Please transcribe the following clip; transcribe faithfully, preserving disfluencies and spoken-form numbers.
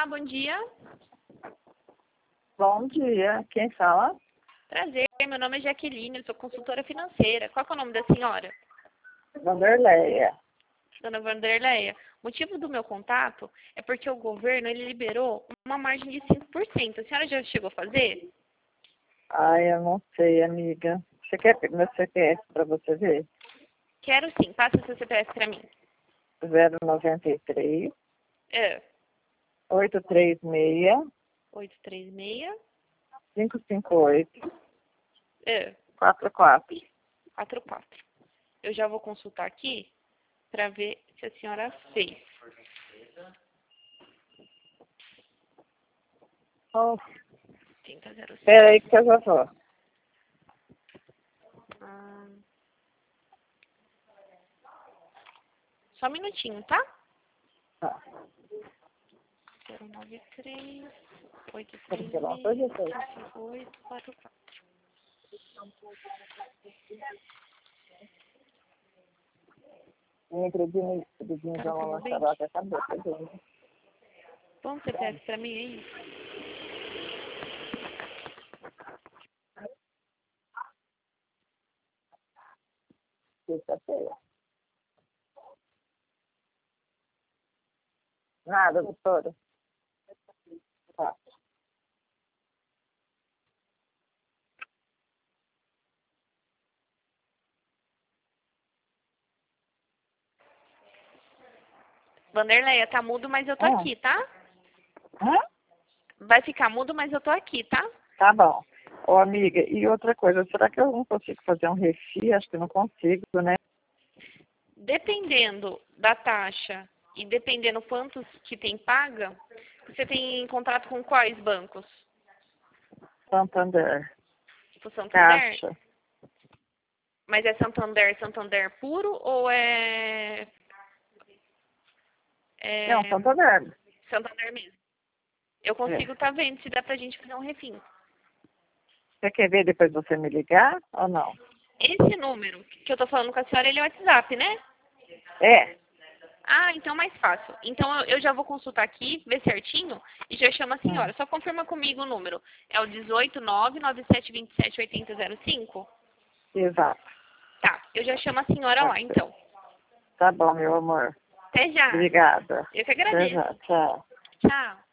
bom dia. Bom dia, quem fala? Prazer, meu nome é Jaqueline, eu sou consultora financeira. Qual que é o nome da senhora? Vanderleia. Dona Vanderleia. O motivo do meu contato é porque o governo ele liberou uma margem de cinco por cento. A senhora já chegou a fazer? Ai, eu não sei, amiga. Você quer meu C P F para você ver? Quero sim, passa o seu C P F para mim. zero nove três, É. oito três seis, oito três seis, cinco cinco oito, é, quatro quatro. quatro quatro. Eu já vou consultar aqui para ver se a senhora fez. Oh, trinta zero seis. espera aí que eu já vou. Ah, só um minutinho, tá? Tá. zero nove três, oito três Pode seis, ser lá, pode ser. cinco cinco oito, quatro quatro. Eu acredito nisso, pedindo Tá já no uma Promovente? lançarota, acabou, tá vendo? Põe o C P F pra mim aí. Sexta-feira. Nada, doutora. Tá. Vanderleia, tá mudo, mas eu tô Ah. aqui, tá? Hã? Vai ficar mudo, mas eu tô aqui, tá? Tá bom. Ô, amiga, e outra coisa, será que eu não consigo fazer um refi? Acho que não consigo, né? Dependendo da taxa e dependendo quantos que tem paga, você tem contrato com quais bancos? Santander. Tipo Santander? Caixa. Mas é Santander, Santander puro ou é, Não, é Santander. Santander mesmo? Eu consigo É. tá vendo se dá pra gente fazer um refim. Você quer ver depois você me ligar ou não? Esse número que eu tô falando com a senhora, ele é o WhatsApp, né? É. Ah, então mais fácil. Então eu, eu já vou consultar aqui, ver certinho e já chamo a Hum, senhora. Só confirma comigo o número. É o dezoito, nove, nove sete dois sete, oito zero zero cinco? exato. Tá, eu já chamo a senhora Pode lá, ser. então. Tá bom, meu amor. Até já. Obrigada. Eu que Até agradeço. já. Tchau. Tchau.